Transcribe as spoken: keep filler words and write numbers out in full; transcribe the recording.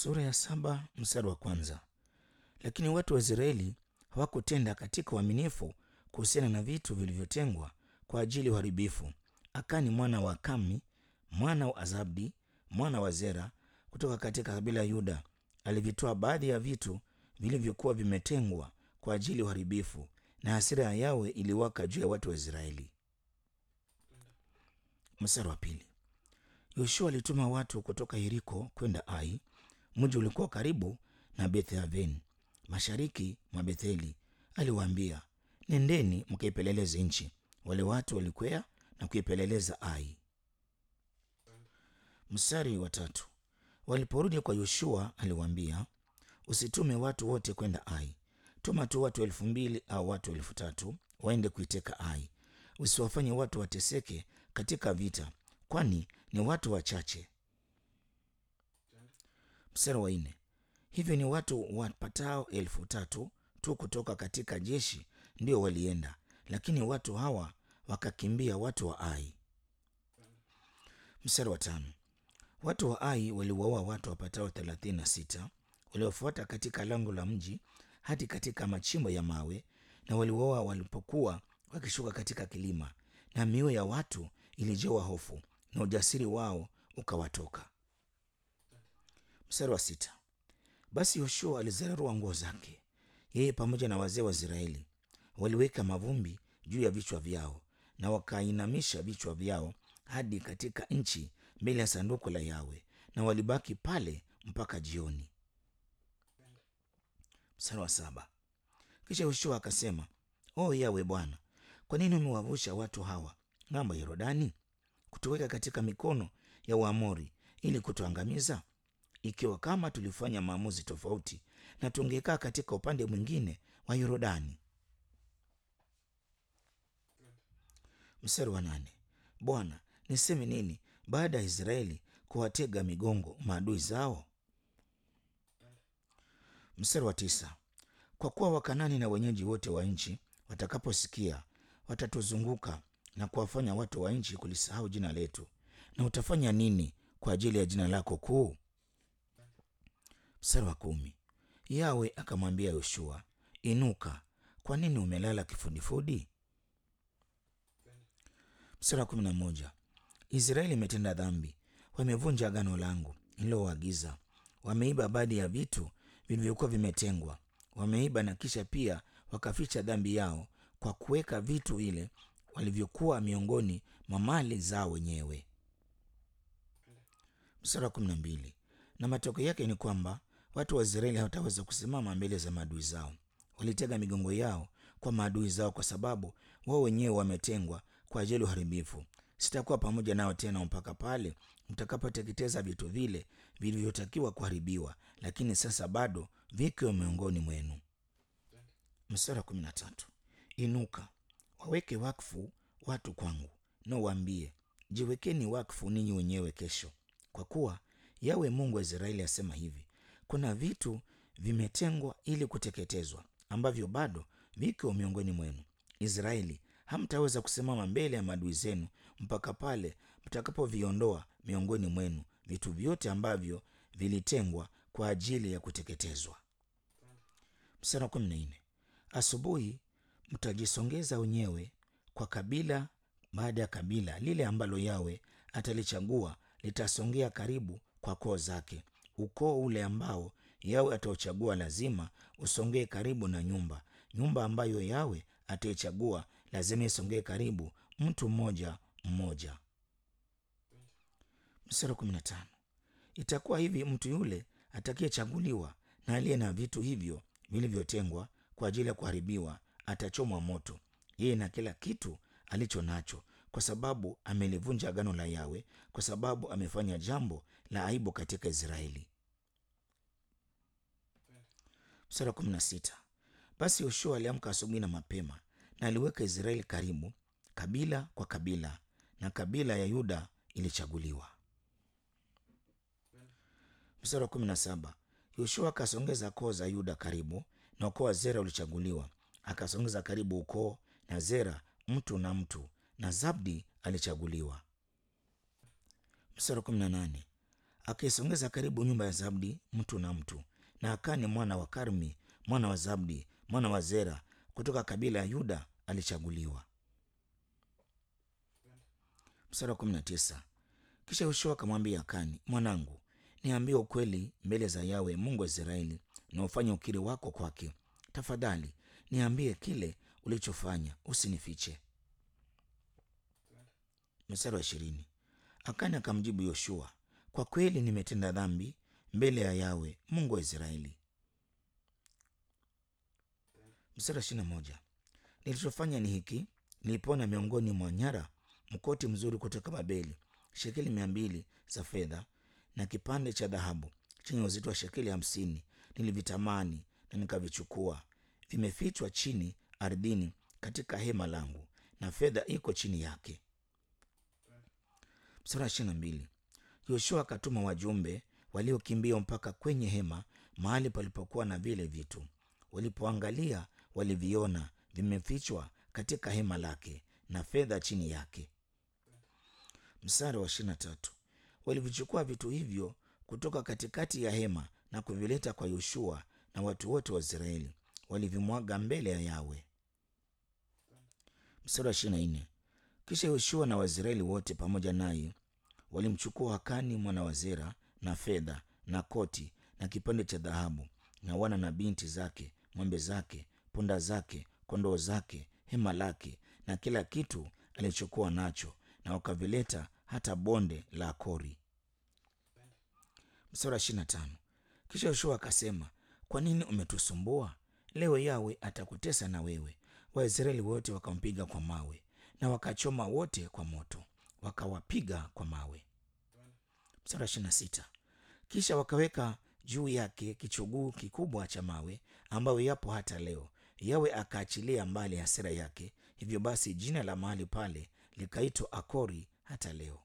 Sura ya saba mstari wa kwanza. Lakini watu wa Israeli hawakutenda katika uaminifu kuhusiana na vitu vilivyotengwa kwa ajili ya uharibifu. Akani mwana wa Kami, mwana wa Azabdi, mwana wa Zera, kutoka katika kabila ya Yuda, alivitoa baadhi ya vitu vilivyokuwa vimetengwa kwa ajili ya uharibifu, na hasira ya Yawe iliwaka juu ya watu wa Israeli. Mstari wa pili. Yoshua alituma watu kutoka Yeriko kwenda Ai. Mji ulikuwa karibu na Beth-Aven, mashariki mwa Betheli. Aliwaambia, nendeni mkaipeleleze nchi. Wale watu walikwea na kuipeleleza Ai. Mstari wa tatu. Waliporudi kwa Yoshua, aliwaambia, usitume watu wote kwenda Ai. Tuma tu watu elfu mbili au watu elfu tatu waende kuiteka Ai. Usiwafanye watu wateseke katika vita, kwani ni watu wachache. Mstari wa nne. Hivyo ni watu wapatao elfu tatu tu kutoka katika jeshi ndio walienda, lakini watu hawa wakakimbia watu wa Ai. Mstari wa tano. Watu wa Ai waliwaua watu wapatao thelathini na sita waliofuata katika lango la mji hadi katika machimbo ya mawe, na waliwaua walipokuwa wakishuka katika kilima, na mioyo ya watu ilijawa hofu na ujasiri wao ukawatoka. Mstari wa sita. Basi Yoshua alizararua nguo zake, yeye pamoja na wazee wa Israeli. Waliweka mavumbi juu ya vichwa vyao na wakainamisha vichwa vyao hadi katika nchi mbele ya sanduku la Yawe, na walibaki pale mpaka jioni. Mstari wa saba. Kisha Yoshua akasema, O Yawe Bwana, kwa nini umewavusha watu hawa ng'ambo ya Yordani kutuweka katika mikono ya Waamori ili kutuangamiza? Ikiwa kama tulifanya maamuzi tofauti, na tungekaa katika upande mwingine wa Yordani. Mstari wa nane. Bwana, niseme nini baada ya Israeli kuwatega migongo maadui zao? Mstari wa tisa. Kwa kuwa Wakanani na wenyeji wote wa nchi watakaposikia, watatuzunguka na kuwafanya watu wa nchi kulisahau jina letu. Na utafanya nini kwa ajili ya jina lako kuu? Mstari wa kumi. Yawe akamwambia Yoshua, inuka, kwa nini umelala kifudifudi? Mstari wa kumi na moja. Israeli imetenda dhambi, wamevunja agano langu nililowaagiza. Wameiba baadhi ya vitu vilivyokuwa vimetengwa, wameiba na kisha pia wakaficha dhambi yao kwa kuweka vitu vile walivyokuwa miongoni mwa mali zao wenyewe. Mstari wa kumi na mbili. Na matokeo yake ni kwamba watu wa Israeli hawataweza kusimama mbele za maadui zao. Walitega migongo yao kwa maadui zao, kwa sababu wao wenyewe wametengwa kwa ajili ya uharibifu. Sitakuwa pamoja nao tena mpaka pale mtakapoteketeza vitu vile vilivyotakiwa kuharibiwa, lakini sasa bado viko miongoni mwenu. Mstari wa kumi na tatu. Inuka, waweke wakfu watu kwangu, na uwaambie, jiwekeni wakfu ninyi wenyewe kesho, kwa kuwa Yawe Mungu wa Israeli asema hivi, kuna vitu vimetengwa ili kuteketezwa ambavyo bado viko miongoni mwenu. Israeli, hamtaweza kusimama mbele ya maadui zenu mpaka pale mtakapoviondoa miongoni mwenu vitu vyote ambavyo vilitengwa kwa ajili ya kuteketezwa. Mstari wa kumi na nne. Asubuhi mtajisongeza wenyewe kwa kabila baada ya kabila, lile ambalo Yawe atalichagua litasongea karibu kwa koo zake. Ukoo ule ambao Yawe atauchagua lazima usongee karibu na nyumba. Nyumba ambayo Yawe ataichagua lazima isongee karibu, mtu mmoja mmoja. Mstari wa kumi na tano. Itakuwa hivi, mtu yule atakayechaguliwa na aliye na vitu hivyo vilivyotengwa kwa ajili ya kuharibiwa atachomwa moto, yeye na kila kitu alicho nacho, kwa sababu amelivunja agano la Yawe, kwa sababu amefanya jambo la aibu katika Israeli. Mstari wa kumi na sita. Basi Yoshua aliamka asubuhi na mapema, na aliweka Israeli karibu, kabila kwa kabila, na kabila ya Yuda ilichaguliwa. Mstari wa kumi na saba. Yoshua akasongeza koo za Yuda karibu, na ukoo wa Zera ulichaguliwa. Akasongeza karibu ukoo na Zera, mtu na mtu, na Zabdi alichaguliwa. Mstari wa kumi na nane. akaisongeza karibu nyumba ya Zabdi mtu na mtu. Na Akani mwana wa Karmi mwana wa Zabdi mwana wa Zera kutoka kabila ya Yuda alichaguliwa. Mstari wa kumi na tisa. Kisha Yoshua akamwambia Akani, mwanangu, niambie ukweli mbele za Yawe Mungu wa Israeli, na ufanye ukiri wako kwake. Tafadhali niambie kile ulichofanya, usinifiche. Mstari wa ishirini. Akani akamjibu Yoshua, kwa kweli nimetenda dhambi mbele ya Yawe Mungu wa Israeli. Mstari wa ishirini na moja. Nilichofanya ni hiki, nilipona miongoni mwa nyara mkoti mzuri kutoka Babeli, shekeli mia mbili za fedha, na kipande cha dhahabu chenye uzito wa shekeli hamsini. Nilivitamani na nikavichukua, vimefichwa chini ardhini katika hema langu, na fedha iko chini yake. Mstari wa ishirini na mbili. Yoshua akatuma wajumbe waliokimbia mpaka kwenye hema, mahali palipokuwa na vile vitu. Walipoangalia, waliviona vimefichwa katika hema lake na fedha chini yake. Mstari wa ishirini na tatu. Walivichukua vitu hivyo kutoka katikati ya hema na kuvileta kwa Yoshua na watu wote wa Israeli, walivimwaga mbele ya Yawe. Mstari wa ishirini na nne. Kisha Yoshua na Waisraeli wote pamoja naye walimchukua Akani mwana wa Zera na fedha na koti na kipande cha dhahabu na wana na binti zake, ng'ombe zake, punda zake, kondoo zake, hema lake na kila kitu alichokuwa nacho, na wakavileta hata bonde la Akori. Mstari wa ishirini na tano. Kisha Yoshua akasema, kwa nini umetusumbua? Leo Yawe atakutesa na wewe. Waisraeli wote wakampiga kwa mawe na wakachoma wote kwa moto, wakawapiga kwa mawe. Mstari wa ishirini na sita. Kisha wakaweka juu yake kichuguu kikubwa cha mawe ambayo yapo hata leo. Yawe akaachilia mbali hasira yake, hivyo basi jina la mahali pale likaitwa Akori hata leo.